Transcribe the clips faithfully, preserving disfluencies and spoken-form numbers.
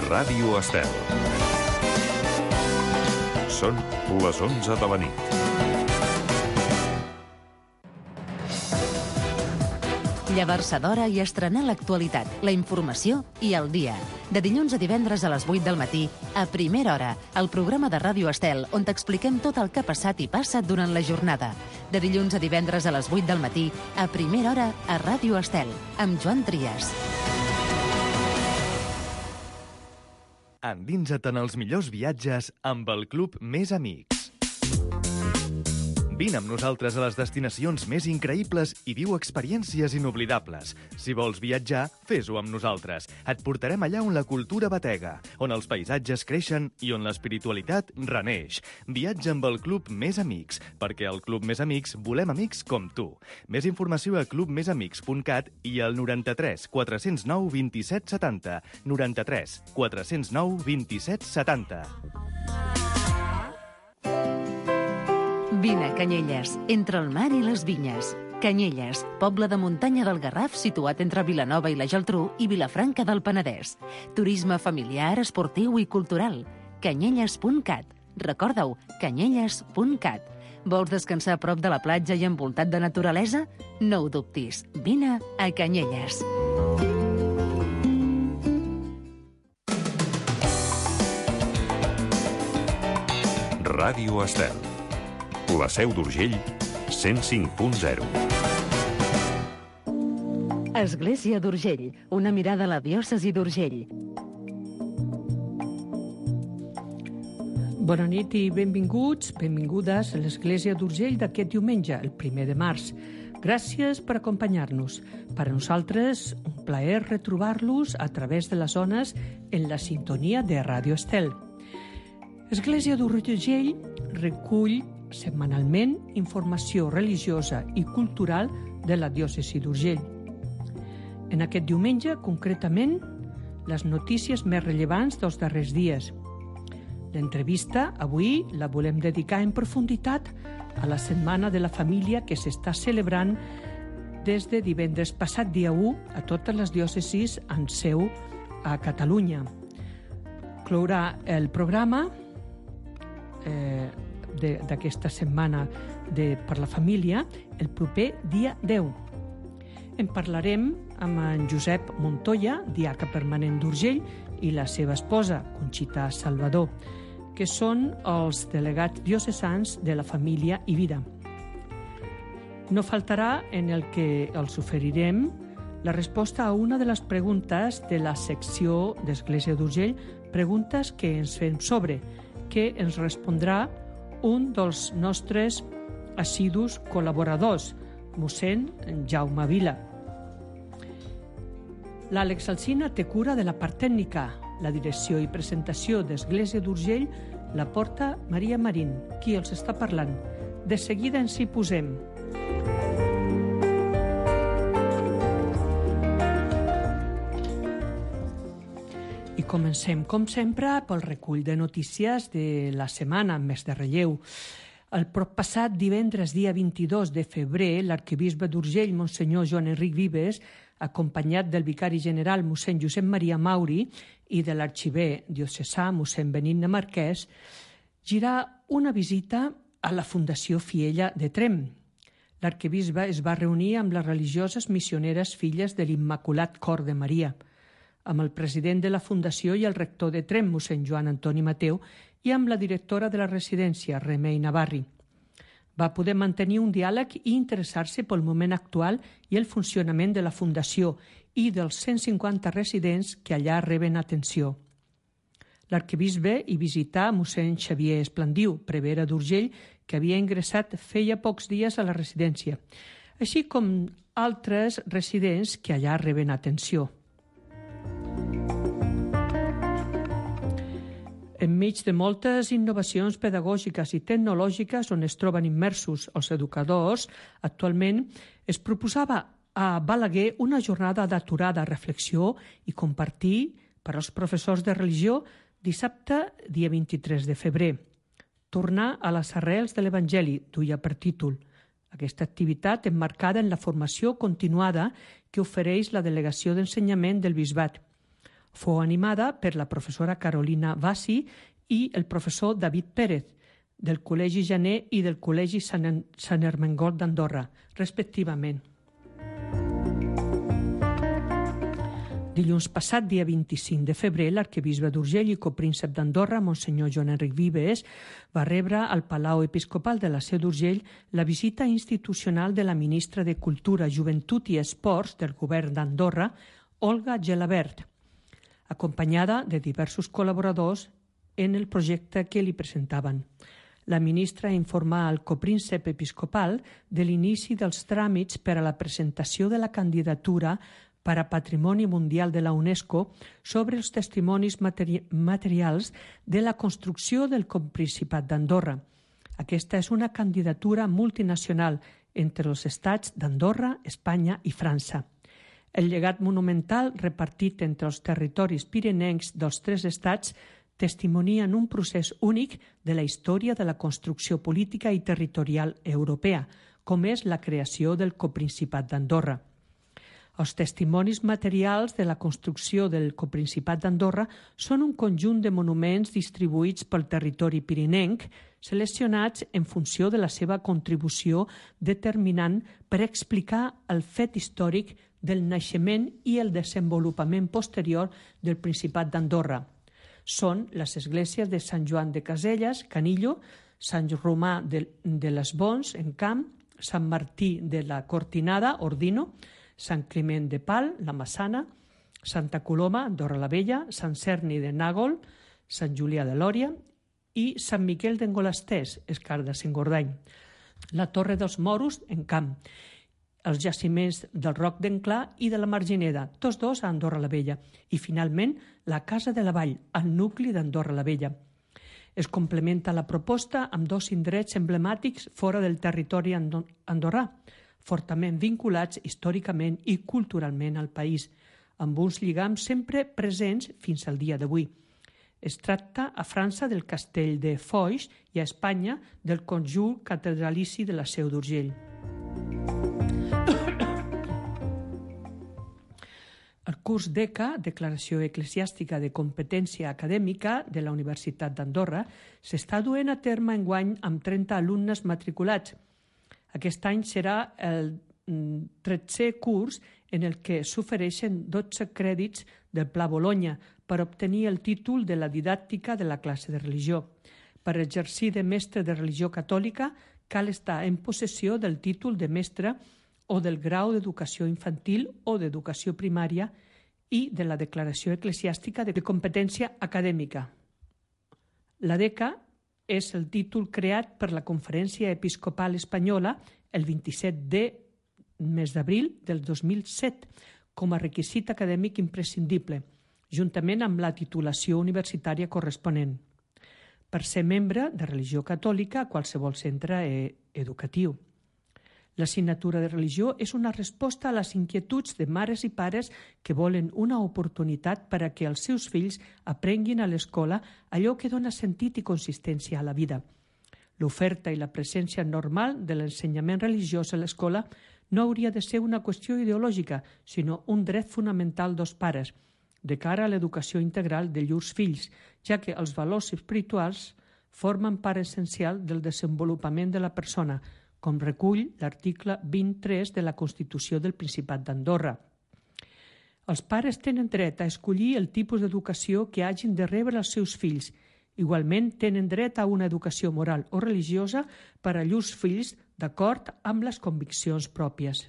Ràdio Estel. Són les onze de la nit. Llevar-se d'hora i estrenar l'actualitat, la informació i el dia. De dilluns a divendres a les vuit del matí, a Primera Hora, el programa de Ràdio Estel, on t'expliquem tot el que ha passat i passa durant la jornada. De dilluns a divendres a les vuit del matí, a Primera Hora, a Ràdio Estel, amb Joan Trias. Endinsa't en els millors viatges amb el Club Més Amics. Vine amb nosaltres a les destinacions més increïbles i viu experiències inoblidables. Si vols viatjar, fes-ho amb nosaltres. Et portarem allà on la cultura batega, on els paisatges creixen i on l'espiritualitat reneix. Viatja amb el Club Més Amics, perquè al Club Més Amics volem amics com tu. Més informació a club més amics punt cat i al noranta-tres quatre zero nou vint-i-set setanta. noranta-tres quatre zero nou vint-i-set setanta. Vine a Canyelles, entre el mar i les vinyes. Canyelles, poble de muntanya del Garraf situat entre Vilanova i la Geltrú i Vilafranca del Penedès. Turisme familiar, esportiu i cultural. canyelles punt cat. Recorda-ho, canyelles punt cat. Vols descansar a prop de la platja i envoltat de naturalesa? No ho dubtis, vine a Canyelles. Ràdio Estel. La Seu d'Urgell, cent cinc punt zero. Església d'Urgell, una mirada a la diòcesi d'Urgell. Bona nit i benvinguts, benvingudes a l'Església d'Urgell d'aquest diumenge, el primer de març. Gràcies per acompanyar-nos. Per a nosaltres, un plaer retrobar-los a través de les zones en la sintonia de Ràdio Estel. Església d'Urgell recull setmanalment informació religiosa i cultural de la diòcesi d'Urgell. En aquest diumenge, concretament, les notícies més rellevants dels darrers dies. L'entrevista, avui, la volem dedicar en profunditat a la Setmana de la Família que s'està celebrant des de divendres passat dia u a totes les diòcesis en seu a Catalunya. Clourà el programa eh, d'aquesta setmana de, per la família el proper dia deu. En parlarem amb en Josep Montoya, diaca permanent d'Urgell, i la seva esposa, Conxita Salvador, que són els delegats diocesans de la família i vida. No faltarà en el que els oferirem la resposta a una de les preguntes de la secció d'Església d'Urgell, preguntes que ens fem sobre, que ens respondrà un dels nostres assidus col·laboradors, mossèn Jaume Vila. L'Àlex Alsina té cura de la part tècnica. La direcció i presentació d'Església d'Urgell la porta Maria Marín, qui els està parlant. De seguida ens hi posem. I comencem, com sempre, pel recull de notícies de la setmana més de relleu. El proppassat divendres, dia vint-i-dos de febrer, l'arquebisbe d'Urgell, Monsenyor Joan Enric Vives, acompanyat del vicari general mossèn Josep Maria Mauri i de l'arxiver diocesà mossèn Benigne Marquès, girà una visita a la Fundació Fiella de Tremp. L'arquebisbe es va reunir amb les religioses missioneres filles de l'Immaculat Cor de Maria, amb el president de la Fundació i el rector de Tremp, mossèn Joan Antoni Mateu, i amb la directora de la residència, Remei Navarri. Va poder mantenir un diàleg i interessar-se pel moment actual i el funcionament de la Fundació i dels cent cinquanta residents que allà reben atenció. L'arquebisbe hi visità mossèn Xavier Esplandiu, prevere d'Urgell, que havia ingressat feia pocs dies a la residència, així com altres residents que allà reben atenció. Enmig de moltes innovacions pedagògiques i tecnològiques on es troben immersos els educadors, actualment es proposava a Balaguer una jornada d'aturada, reflexió i compartir per als professors de religió dissabte, dia vint-i-tres de febrer. Tornar a les arrels de l'Evangeli, duia per títol. Aquesta activitat emmarcada en la formació continuada que ofereix la Delegació d'Ensenyament del Bisbat. Fou animada per la professora Carolina Bassi i el professor David Pérez, del Col·legi Janer i del Col·legi Sant Ermengol d'Andorra, respectivament. Dilluns passat, dia vint-i-cinc de febrer, l'arquebisbe d'Urgell i copríncep d'Andorra, Monsenyor Joan Enric Vives, va rebre al Palau Episcopal de la Seu d'Urgell la visita institucional de la ministra de Cultura, Joventut i Esports del govern d'Andorra, Olga Gelabert, acompanyada de diversos col·laboradors en el projecte que li presentaven. La ministra informà al copríncep episcopal de l'inici dels tràmits per a la presentació de la candidatura per a Patrimoni Mundial de la UNESCO sobre els testimonis materi materials de la construcció del Coprincipat d'Andorra. Aquesta és una candidatura multinacional entre els estats d'Andorra, Espanya i França. El llegat monumental repartit entre els territoris pirinencs dels tres estats testimonien un procés únic de la història de la construcció política i territorial europea, com és la creació del Coprincipat d'Andorra. Els testimonis materials de la construcció del Coprincipat d'Andorra són un conjunt de monuments distribuïts pel territori pirinenc, seleccionats en funció de la seva contribució determinant per explicar el fet històric del naixement i el desenvolupament posterior del Principat d'Andorra. Són les esglésies de Sant Joan de Caselles, Canillo, Sant Romà de, de les Bons, en Camp, Sant Martí de la Cortinada, Ordino, Sant Climent de Pal, la Massana, Santa Coloma, Andorra la Vella, Sant Cerni de Nàgol, Sant Julià de Lòria i Sant Miquel d'Engolastès, Escardes, Engordany. La Torre dels Moros, en Camp. Els jaciments del Roc d'Enclà i de la Margineda, tots dos a Andorra la Vella. I, finalment, la Casa de la Vall, al nucli d'Andorra la Vella. Es complementa la proposta amb dos indrets emblemàtics fora del territori andorrà, fortament vinculats històricament i culturalment al país, amb uns lligams sempre presents fins al dia d'avui. Es tracta a França del castell de Foix i a Espanya del conjunt catedralici de la Seu d'Urgell. El curs D E C A, Declaració Eclesiàstica de Competència Acadèmica de la Universitat d'Andorra, s'està duent a terme enguany amb trenta alumnes matriculats. Aquest any serà el tretzè curs en el que s'ofereixen dotze crèdits del Pla Bologna per obtenir el títol de la didàctica de la classe de religió. Per exercir de mestre de religió catòlica cal estar en possessió del títol de mestre o del grau d'educació infantil o d'educació primària i de la declaració eclesiàstica de competència acadèmica. La D E C A és el títol creat per la Conferència Episcopal Espanyola el vint-i-set de mes d'abril del dos mil set com a requisit acadèmic imprescindible, juntament amb la titulació universitària corresponent, per ser membre de religió catòlica a qualsevol centre educatiu. L'assignatura de religió és una resposta a les inquietuds de mares i pares que volen una oportunitat per a que els seus fills aprenguin a l'escola allò que dona sentit i consistència a la vida. L'oferta i la presència normal de l'ensenyament religiós a l'escola no hauria de ser una qüestió ideològica, sinó un dret fonamental dels pares, de cara a l'educació integral de llurs fills, ja que els valors espirituals formen part essencial del desenvolupament de la persona, com recull l'article vint-i-tres de la Constitució del Principat d'Andorra. Els pares tenen dret a escollir el tipus d'educació que hagin de rebre els seus fills. Igualment, tenen dret a una educació moral o religiosa per a llurs fills d'acord amb les conviccions pròpies.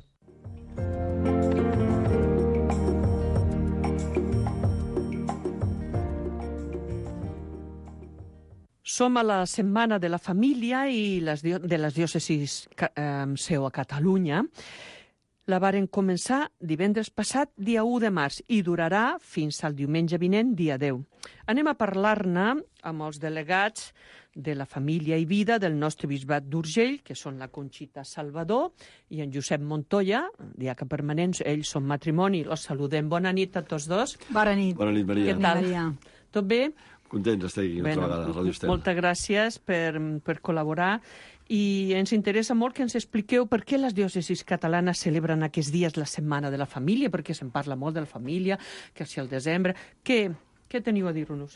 Som a la Setmana de la Família i les de les diòcesis eh, seu a Catalunya. La varen començar divendres passat, dia u de març, i durarà fins al diumenge vinent, dia deu. Anem a parlar-ne amb els delegats de la Família i Vida del nostre bisbat d'Urgell, que són la Conxita Salvador i en Josep Montoya, diaca permanent, ells són matrimoni, els saludem. Bona nit a tots dos. Bona nit. Bona nit, Maria. Què tal? Maria. Tot bé? Contents d'estar aquí una bueno, altra vegada a Ràdio Estel. Moltes gràcies per, per col·laborar i ens interessa molt que ens expliqueu per què les diòcesis catalanes celebren aquests dies la Setmana de la Família, perquè se'n parla molt de la família, que si al desembre... Què, què teniu a dir-nos?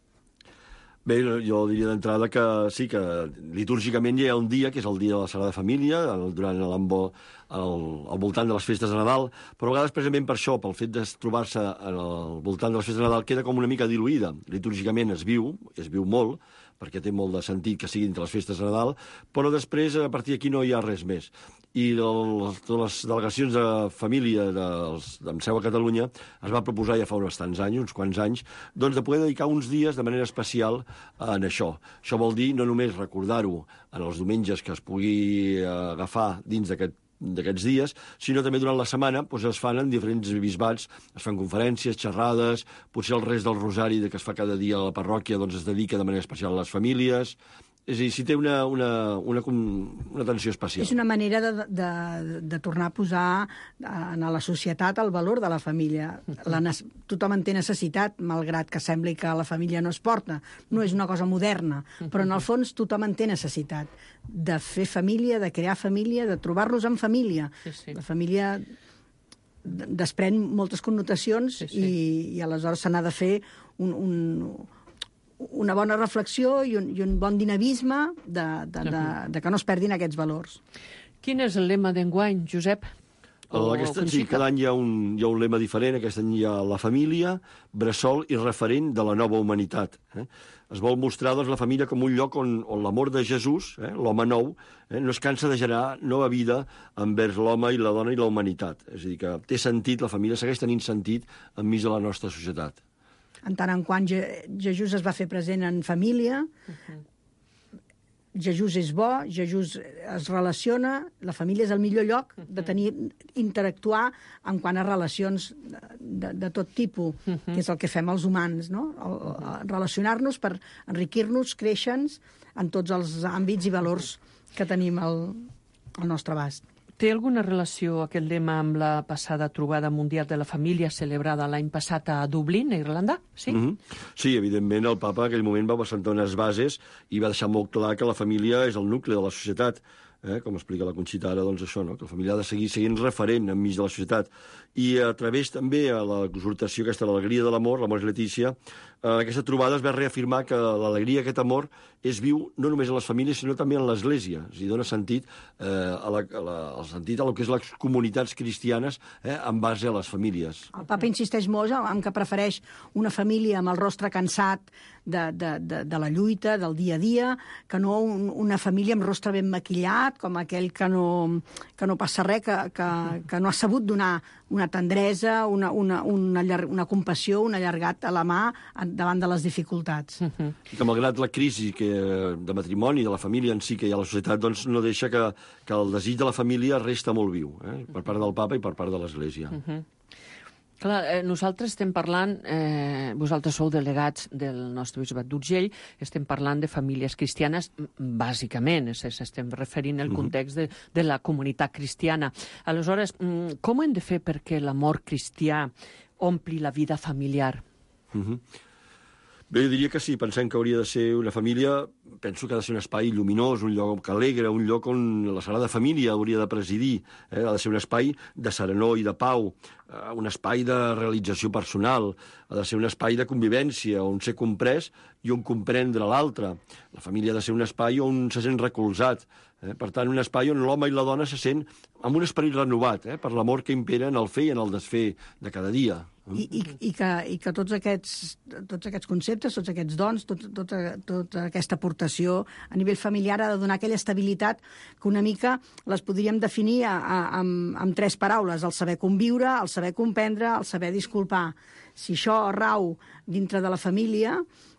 Bé, jo diria d'entrada que sí, que litúrgicament hi ha un dia, que és el dia de la Sagrada Família, durant l'embol, al, al voltant de les festes de Nadal, però a vegades precisament per això, pel fet de trobar-se al voltant de les festes de Nadal, queda com una mica diluïda. Litúrgicament es viu, es viu molt, perquè té molt de sentit que sigui entre les festes de Nadal, però després, a partir d'aquí, no hi ha res més. I les, les delegacions de família dels, amb seu a Catalunya es va proposar ja fa uns tants anys, uns quants anys, doncs de poder dedicar uns dies de manera especial en això. Això vol dir no només recordar-ho en els diumenges que es pugui agafar dins d'aquest d'aquests dies, sinó també durant la setmana doncs es fan en diferents bisbats, es fan conferències, xerrades, potser el rest del rosari que es fa cada dia a la parròquia doncs es dedica de manera especial a les famílies. És a dir, si té una, una, una, una atenció especial. És una manera de, de, de tornar a posar en la societat el valor de la família. La, tothom en té necessitat, malgrat que sembli que la família no es porta. No és una cosa moderna, però en el fons tothom en té necessitat de fer família, de crear família, de trobar-nos en família. Sí, sí. La família desprèn moltes connotacions sí, sí. I, i aleshores se n'ha de fer un... un una bona reflexió i un, i un bon dinamisme de, de, de, de que no es perdin aquests valors. Quin és el lema d'enguany, Josep? O, Aquesta, sí, cada any hi ha, un, hi ha un lema diferent. Aquest any hi ha la família, bressol i referent de la nova humanitat. Eh? Es vol mostrar doncs, la família com un lloc on, on l'amor de Jesús, eh, l'home nou, eh, no es cansa de generar nova vida envers l'home i la dona i la humanitat. És a dir, que té sentit, la família segueix tenint sentit enmig de la nostra societat. En tant en quant Jesús es va fer present en família, uh-huh. Jesús és bo, Jesús es relaciona, la família és el millor lloc de tenir, interactuar en quant a relacions de, de, de tot tipus, uh-huh. que és el que fem els humans, no? El, el, relacionar-nos per enriquir-nos, créixer-nos en tots els àmbits i valors que tenim al, al nostre abast. Té alguna relació aquest lema amb la passada trobada mundial de la família celebrada l'any passat a Dublín, a Irlanda? Sí? Mm-hmm. Sí, evidentment, el papa en aquell moment va presentar unes bases i va deixar molt clar que la família és el nucli de la societat. Eh? Com explica la Conxita ara, doncs això, no? Que la família ha de seguir sent referent enmig de la societat. I a través també a la exhortació aquesta de l'alegria de l'amor, l'amor és Letícia, en aquesta trobada es va reafirmar que l'alegria, aquest amor, és viu no només en les famílies, sinó també en l'Església. És a dir, dona sentit, eh, a la, a la, al sentit a lo que és les comunitats cristianes eh, en base a les famílies. El papa insisteix molt en que prefereix una família amb el rostre cansat de, de, de, de la lluita, del dia a dia, que no un, una família amb rostre ben maquillat, com aquell que no, que no passa res, que, que, que no ha sabut donar una tendresa, una, una, una, una compassió, un allargat a la mà davant de les dificultats. Uh-huh. I que malgrat la crisi que, de matrimoni, de la família en si que hi ha a la societat, doncs no deixa que, que el desig de la família resta molt viu, eh? Per part del papa i per part de l'Església. Uh-huh. Clar, eh, nosaltres estem parlant, eh, vosaltres sou delegats del nostre bisbat d'Urgell, estem parlant de famílies cristianes, bàsicament, estem referint el context de, de la comunitat cristiana. Aleshores, com ho hem de fer perquè l'amor cristià ompli la vida familiar? Uh-huh. Bé, jo diria que sí, pensem que hauria de ser una família, penso que ha de ser un espai lluminós, un lloc alegre, un lloc on la Sagrada Família hauria de presidir, eh? Ha de ser un espai de serenor i de pau, eh? Un espai de realització personal, ha de ser un espai de convivència, on ser comprès i on comprendre l'altre. La família ha de ser un espai on se sent recolzat, eh? Per tant, un espai on l'home i la dona se sent amb un esperit renovat, eh? Per l'amor que impera en el fer i en el desfer de cada dia. I, i, i, que, i que tots aquests, tots aquests conceptes, tots aquests dons, tot, tot, tota aquesta aportació a nivell familiar ha de donar aquella estabilitat que una mica les podríem definir a, a, amb, amb tres paraules: el saber conviure, el saber comprendre, el saber disculpar. Si això rau dintre de la família,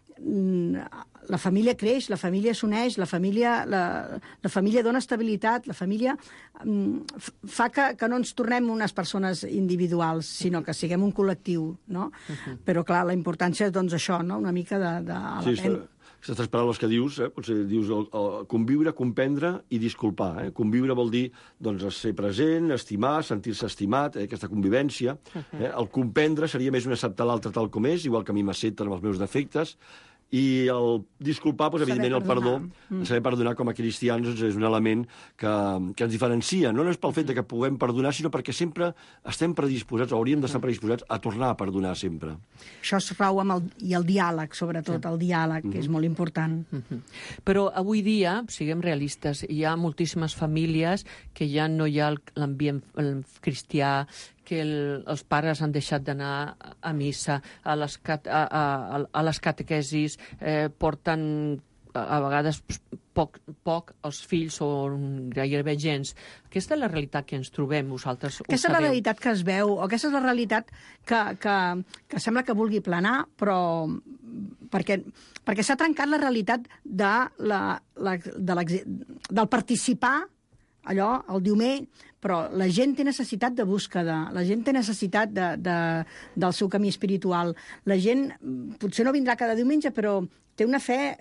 la família creix, la família s'uneix, la família, la, la família dona estabilitat, la família um, fa que, que no ens tornem unes persones individuals, sinó que siguem un col·lectiu, no? Uh-huh. Però, clar, la importància és, doncs, això, no? Una mica de... de sí, aquestes tres paraules que dius, eh? Potser dius el, el, conviure, comprendre i disculpar. Eh? Conviure vol dir doncs, ser present, estimar, sentir-se estimat, eh? Aquesta convivència. Uh-huh. eh? El comprendre seria més un acceptar l'altre tal com és, igual que a mi m'accepten amb els meus defectes. I el disculpar, doncs, evidentment, el perdó, mm. saber perdonar com a cristians doncs, és un element que, que ens diferencia. No és pel fet de que puguem perdonar, sinó perquè sempre estem predisposats, o hauríem d'estar predisposats a tornar a perdonar sempre. Això es rau amb el, i el diàleg, sobretot, sí. el diàleg, que mm-hmm. és molt important. Mm-hmm. Però avui dia, siguem realistes, hi ha moltíssimes famílies que ja no hi ha l'ambient cristià, que el, els pares han deixat d'anar a missa, a les, cat, a, a, a les catequesis, eh, porten a, a vegades poc, poc els fills o gairebé gens. Aquesta és la realitat que ens trobem, vosaltres ho sabeu. Aquesta és la realitat que es veu, o aquesta és la realitat que, que, que sembla que vulgui planar, però perquè, perquè s'ha trencat la realitat de la, la, de del participar allò, el diumenge, però la gent té necessitat de búsqueda, la gent té necessitat de, de, del seu camí espiritual. La gent potser no vindrà cada diumenge, però té una fe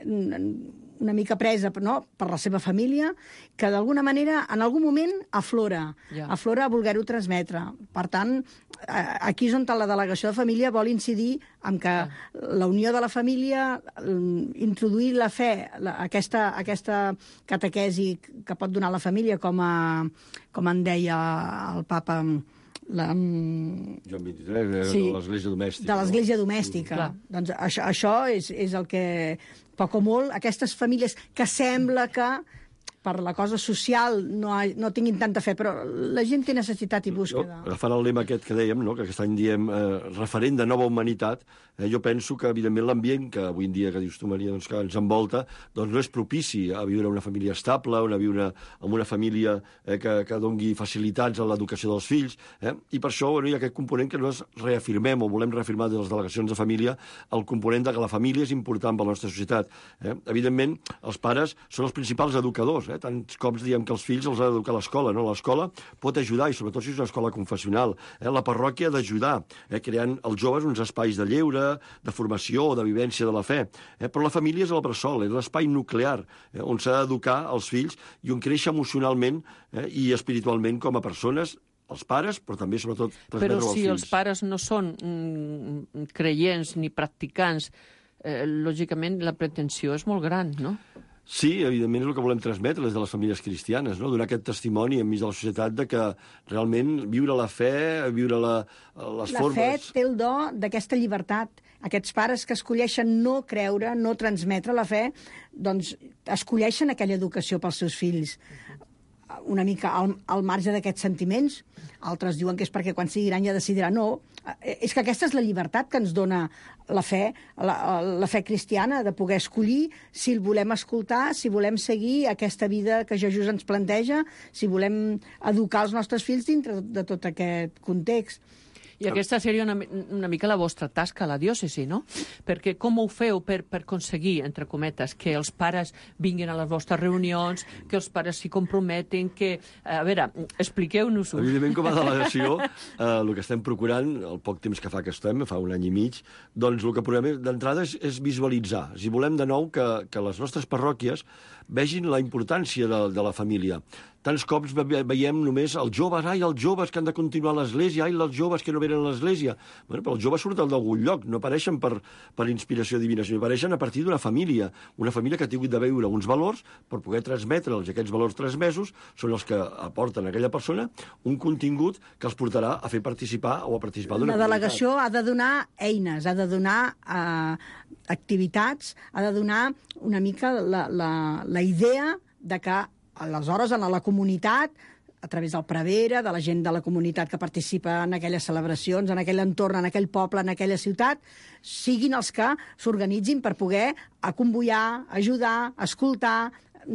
una mica presa, no?, per la seva família, que d'alguna manera, en algun moment, aflora, yeah. aflora a voler-ho transmetre. Per tant, aquí és on la delegació de família vol incidir en que yeah. la unió de la família, introduir la fe, la, aquesta, aquesta catequesi que pot donar la família, com, a, com en deia el papa... La, Joan vint-i-tres, de sí, l'Església Domèstica. De l'Església Domèstica. Mm. Doncs això, això és, és el que, poc o molt, aquestes famílies que sembla que per la cosa social no, ha, no tinguin tanta fe, però la gent té necessitat i búsqueda. Jo, agafant el lema aquest que dèiem, no?, que aquest any diem eh, referent de nova humanitat, eh, jo penso que, evidentment, l'ambient que avui en dia, que dius tu, Maria, doncs, que ens envolta, doncs no és propici a viure una família estable, a viure en una família eh, que, que dongui facilitats a l'educació dels fills, eh? I per això bueno, hi ha aquest component que nosaltres reafirmem o volem reafirmar des de les delegacions de família, el component de que la família és important per la nostra societat. Eh? Evidentment, els pares són els principals educadors. Eh? Tants cops diem que els fills els ha d'educar a l'escola, no? L'escola pot ajudar, i sobretot si és una escola confessional. Eh? La parròquia ha d'ajudar, eh? creant als joves uns espais de lleure, de formació o de vivència de la fe. Eh? Però la família és el bressol, és l'espai nuclear, eh? on s'ha d'educar els fills i on creix emocionalment eh? i espiritualment com a persones, els pares, però també, sobretot, transmetre als fills. Però si els pares no són mm, creients ni practicants, eh, lògicament la pretensió és molt gran, no? Sí, evidentment és el que volem transmetre des de les famílies cristianes, no? Donar aquest testimoni enmig de la societat de que realment viure la fe, viure la, les la formes... La fe té el do d'aquesta llibertat. Aquests pares que escolleixen no creure, no transmetre la fe, doncs escolleixen aquella educació pels seus fills. Una mica al, al marge d'aquests sentiments. Altres diuen que és perquè quan sigui gran ja decidirà. No, és que aquesta és la llibertat que ens dona la fe, la, la fe cristiana, de poder escollir si el volem escoltar, si volem seguir aquesta vida que Jesús ens planteja, si volem educar els nostres fills dintre de tot aquest context. I aquesta seria una, una mica la vostra tasca a la diòcesi, no? Perquè com ho feu per, per aconseguir, entre cometes, que els pares vinguin a les vostres reunions, que els pares s'hi comprometen, que... A veure, expliqueu-nos-ho. Evidentment, com a delegació, eh, el que estem procurant, el poc temps que fa que estem, fa un any i mig, doncs el que procurem d'entrada és, és visualitzar. Si volem de nou que, que les nostres parròquies vegin la importància de, de la família. Tants cops veiem només els joves, ai, els joves que han de continuar a l'església, ai, els joves que no venen a l'església. Bueno, però els joves surten d'algun lloc, no apareixen per, per inspiració divina, sinó apareixen a partir d'una família, una família que ha tingut de veure uns valors per poder transmetre'ls, i aquests valors transmesos són els que aporten a aquella persona un contingut que els portarà a fer participar o a participar d'una comunitat. La delegació ha de donar eines, ha de donar eh, activitats, ha de donar una mica la, la, la idea de que aleshores, en la comunitat, a través del prevere, de la gent de la comunitat que participa en aquelles celebracions, en aquell entorn, en aquell poble, en aquella ciutat, siguin els que s'organitzin per poder convoiar, ajudar, escoltar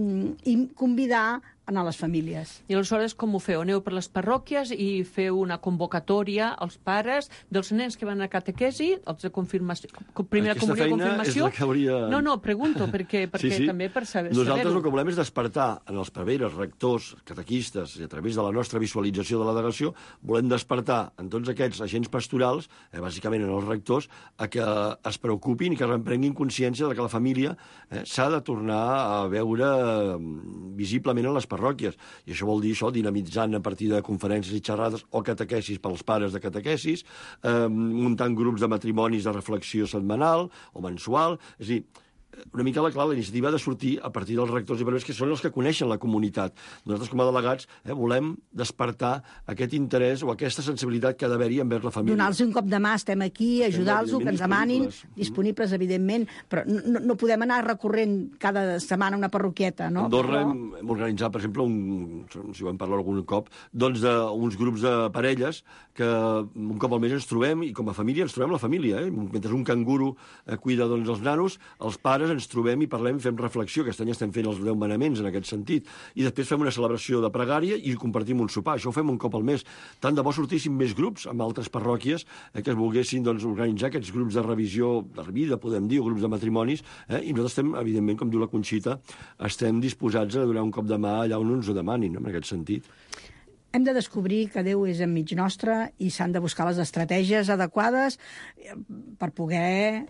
i convidar a les famílies. I aleshores com ho feu? Aneu per les parròquies i feu una convocatòria als pares dels nens que van a catequesi, els de confirmació, primera Aquesta comunió, confirmació? És la que hauria... No, no, pregunto, perquè, perquè sí, sí. també per saber-ho. Nosaltres el que volem és despertar en els preveres, rectors, catequistes, i a través de la nostra visualització de la delegació, volem despertar en tots aquests agents pastorals, eh, bàsicament en els rectors, a que es preocupin i que reprenguin consciència de que la família eh, s'ha de tornar a veure eh, visiblement a les parròquies. I això vol dir això, dinamitzant a partir de conferències i xerrades o catequesis pels pares de catequesis, eh, muntant grups de matrimonis de reflexió setmanal o mensual. És a dir, una mica la clau, la iniciativa ha de sortir a partir dels rectors i barberers, que són els que coneixen la comunitat. Nosaltres, com a delegats, eh, volem despertar aquest interès o aquesta sensibilitat que ha d'haver-hi envers la família. Donar-los un cop de mà, estem aquí, ajudar-los, que ens demanin, disponibles, evidentment, però no, no podem anar recorrent cada setmana una parroquieta, no? A Andorra però... hem, hem organitzat, per exemple, un, si ho hem parlat algun cop, doncs de, uns grups de parelles que un cop al mes ens trobem, i com a família ens trobem la família, eh? Mentre un canguro eh, cuida doncs, els nanos, els pares ens trobem i parlem, fem reflexió. Aquest any estem fent els deu manaments en aquest sentit. I després fem una celebració de pregària i compartim un sopar. Això ho fem un cop al mes. Tant de bo sortissin més grups amb altres parròquies eh, que es volguessin doncs, organitzar aquests grups de revisió de la vida, podem dir, o grups de matrimonis, eh? I nosaltres estem, evidentment, com diu la Conxita, estem disposats a donar un cop de mà allà on ens ho demanin, en aquest sentit. Hem de descobrir que Déu és enmig nostre i s'han de buscar les estratègies adequades per poder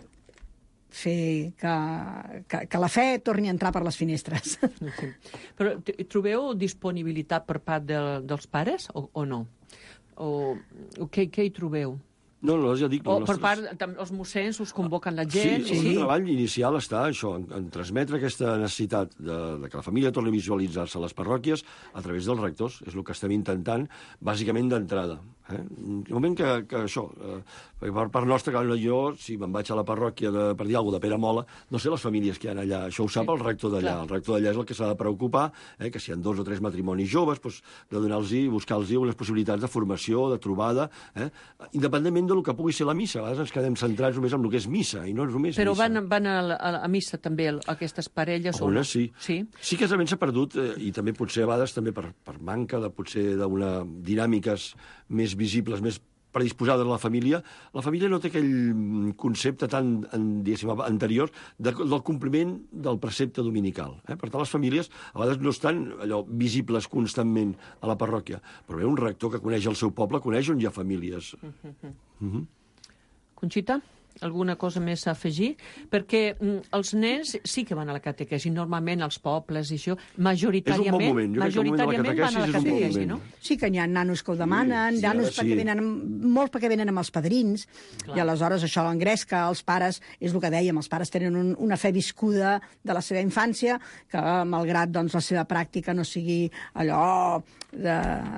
fer que, que, que la fe torni a entrar per les finestres. Sí. Però trobeu disponibilitat per part de, dels pares o, o no? O, o què, què hi trobeu? No, no, ja dic... O nostres... per part, també, els mossens us convoquen la gent? Sí, sí. El treball inicial està això, en, en transmetre aquesta necessitat de, de que la família torni a visualitzar-se a les parròquies a través dels rectors. És el que estem intentant, bàsicament d'entrada. Eh? En el moment que, que això... Eh, per part nostra, clar, jo, si me'n vaig a la parròquia de, per dir alguna cosa, de Pere Mola, no sé les famílies que hi ha allà. Això ho sap sí, el rector d'allà. El rector d'allà és el que s'ha de preocupar, eh, que si hi ha dos o tres matrimonis joves, doncs, de donar-los, buscar-los unes possibilitats de formació, de trobada, eh? Independentment del que pugui ser la missa. A vegades ens quedem centrats només en el que és missa, i no és només Però missa. van, van a, la, a missa també aquestes parelles? Algunes o... sí. sí. Sí que realment s'ha perdut, eh, i també potser a vegades també per, per manca de potser d'una dinàmiques més visibles, més predisposada a la família, la família no té aquell concepte tan, diguéssim, anterior de, del compliment del precepte dominical. Eh? Per tant, les famílies a vegades no estan allò visibles constantment a la parròquia, però ve un rector que coneix el seu poble, coneix on hi ha famílies. Uh-huh. Uh-huh. Conxita? Alguna cosa més a afegir? Perquè mm, els nens sí que van a la catequesi, normalment als pobles i això, majoritàriament, és un bon moment. Jo majoritàriament van a la catequesi, no? Sí que n'hi ha nanos que ho demanen, sí, sí, nanos sí. perquè venen, molts perquè venen amb els padrins, clar. I aleshores això l'engresca, els pares, és el que dèiem, els pares tenen un, una fe viscuda de la seva infància, que malgrat doncs, la seva pràctica no sigui allò de,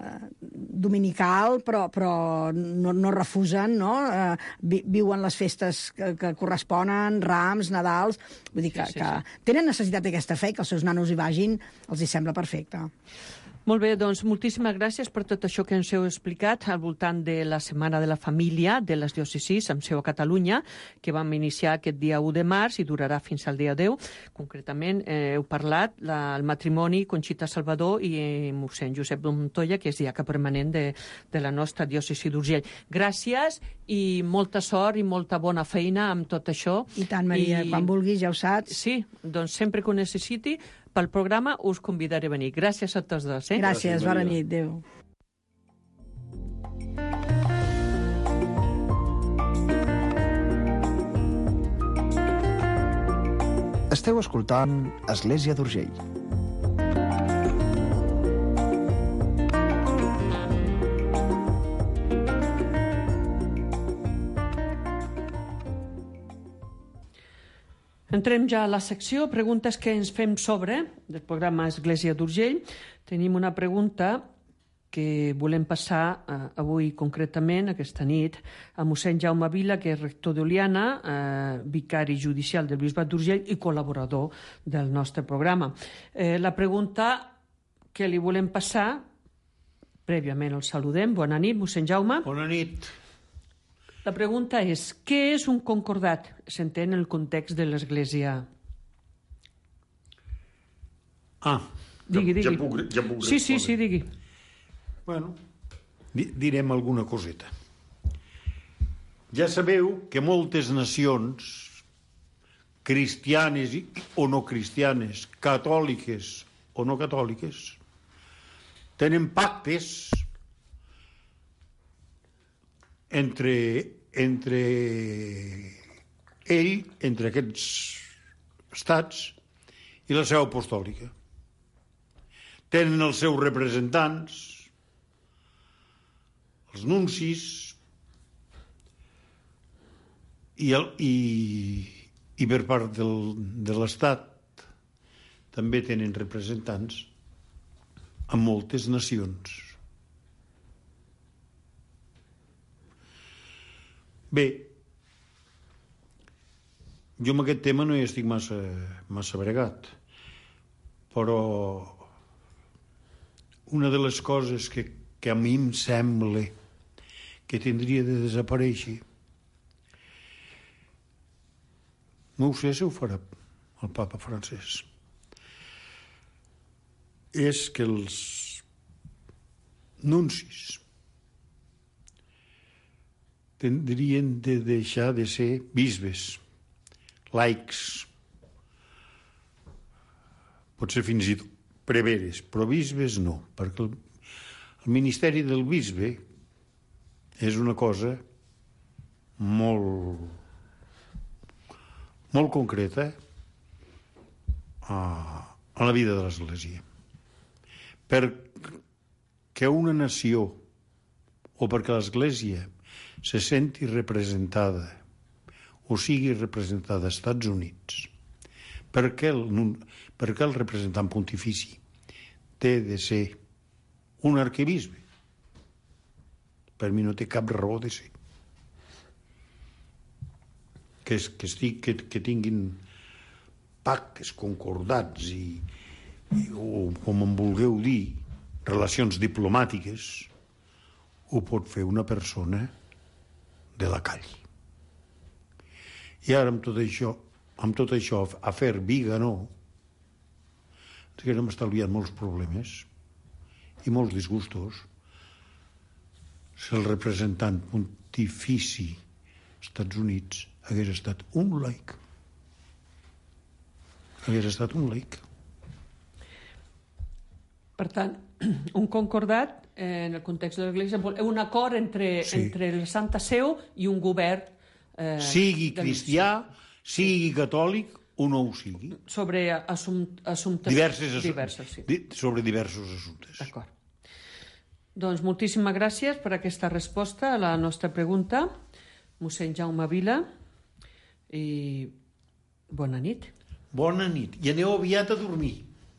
dominical, però, però no, no refusen, no? Eh, vi, viuen les festes Que, que corresponen, Rams, Nadals, vull dir que, sí, sí, sí. que tenen necessitat d'aquesta fe i que els seus nanos hi vagin, els hi sembla perfecte. Molt bé, doncs moltíssimes gràcies per tot això que ens heu explicat al voltant de la Setmana de la Família de les diòcesis amb seu a Catalunya, que vam iniciar aquest dia u de març i durarà fins al dia deu. Concretament, eh, heu parlat del matrimoni Conxita Salvador i eh, mossèn Josep Montoya, que és diaca permanent de, de la nostra diòcesi d'Urgell. Gràcies i molta sort i molta bona feina amb tot això. I tant, Maria, I... quan vulguis, ja ho saps. Sí, doncs sempre que ho necessiti, pel programa us convidaré a venir. Gràcies a tots dos. Eh? Gràcies, bona nit, adéu. Esteu escoltant Església d'Urgell. Entrem ja a la secció preguntes que ens fem sobre del programa Església d'Urgell. Tenim una pregunta que volem passar eh, avui concretament, aquesta nit, a mossèn Jaume Vila, que és rector d'Oliana, eh, vicari judicial del Bisbat d'Urgell i col·laborador del nostre programa. Eh, la pregunta que li volem passar, prèviament el saludem. Bona nit, mossèn Jaume. Bona nit. La pregunta és, què és un concordat? S'entén en el context de l'Església. Ah, digui, digui. Ja puc, ja puc sí, sí, sí, digui. Bueno, di direm alguna coseta. Ja sabeu que moltes nacions cristianes i, o no cristianes, catòliques o no catòliques, tenen pactes entre, entre ell, entre aquests estats i la seu apostòlica. Tenen els seus representants, els nuncis, i, el, i, I per part del, de l'Estat també tenen representants a moltes nacions. Bé, jo amb aquest tema no hi estic massa, massa bregat, però una de les coses que, que a mi em sembla que tindria de desaparèixer, no ho sé si ho farà el papa francès, és que els nuncis tindrien de deixar de ser bisbes, laics, potser fins i tot preveres, però bisbes no, perquè el, el ministeri del bisbe és una cosa molt, molt concreta a, a la vida de l'Església. Perquè una nació o perquè l'Església se senti representada o sigui representada als Estats Units, perquè el, perquè el representant pontifici té de ser un arquebisbe, per mi no té cap raó de ser. Que, que, estic, que, que tinguin pactes concordats i, i, o com en vulgueu dir, relacions diplomàtiques, ho pot fer una persona de la calle. I ara amb tot això, amb tot això a fer Viganó, que hem estalviat molts problemes i molts disgustos si el representant pontifici als Estats Units hagués estat un laic. Hagués estat un laic. Per tant, un concordat eh, en el context de l'Església, un acord entre, sí. entre la Santa Seu i un govern eh, sigui cristià, sigui catòlic o no ho sigui. Sobre assum, assumptes diverses, diversos. Sí. Di, sobre diversos assumptes. D'acord. Doncs moltíssimes gràcies per aquesta resposta a la nostra pregunta, mossèn Jaume Vila, i bona nit. Bona nit. I aneu aviat a dormir.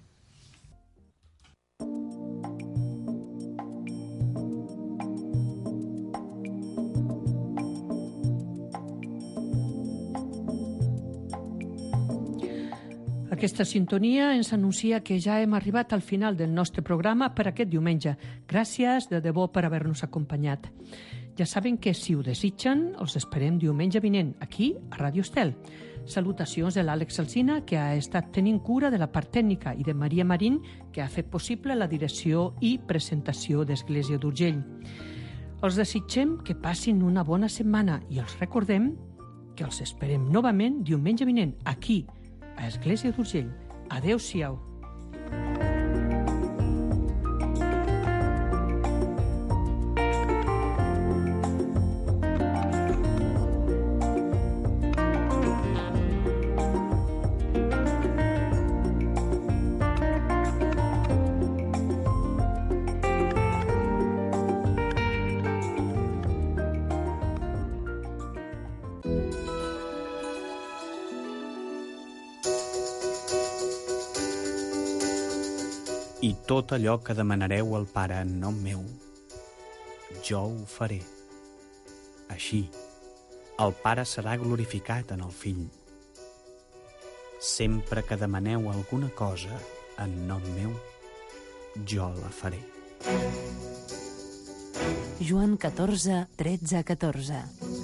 Aquesta sintonia ens anuncia que ja hem arribat al final del nostre programa per aquest diumenge. Gràcies de debò per haver-nos acompanyat. Ja saben que si ho desitgen, els esperem diumenge vinent, aquí, a Ràdio Estel. Salutacions de l'Àlex Alsina, que ha estat tenint cura de la part tècnica, i de Maria Marín, que ha fet possible la direcció i presentació d'Església d'Urgell. Els desitgem que passin una bona setmana i els recordem que els esperem novament diumenge vinent, aquí, a Església d'Urgell. Adéu-siau. I tot allò que demanareu al Pare en nom meu, jo ho faré. Així, el Pare serà glorificat en el Fill. Sempre que demaneu alguna cosa en nom meu, jo la faré. Joan catorze, tretze, catorze.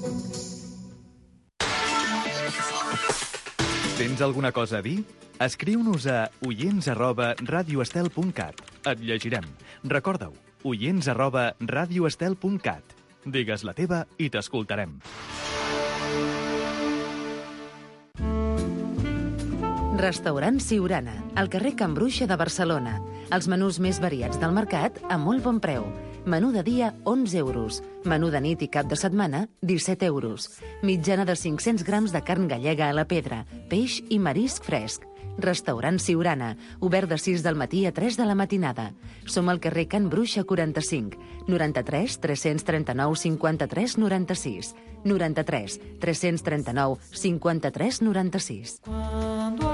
Tens alguna cosa a dir? Escriu-nos a oients arroba radioestel punt cat. Et llegirem. Recorda-ho, oients arroba radioestel punt cat. Digues la teva i t'escoltarem. Restaurant Siurana, al carrer Can Bruixa de Barcelona. Els menús més variats del mercat a molt bon preu. Menú de dia, onze euros. Menú de nit i cap de setmana, disset euros. Mitjana de cinc-cents grams de carn gallega a la pedra, peix i marisc fresc. Restaurant Siurana, obert de sis del matí a tres de la matinada. Som al carrer Can Bruixa quaranta-cinc, noranta-tres tres-cents trenta-nou cinquanta-tres noranta-sis, noranta-tres tres-cents trenta-nou cinquanta-tres noranta-sis. Quando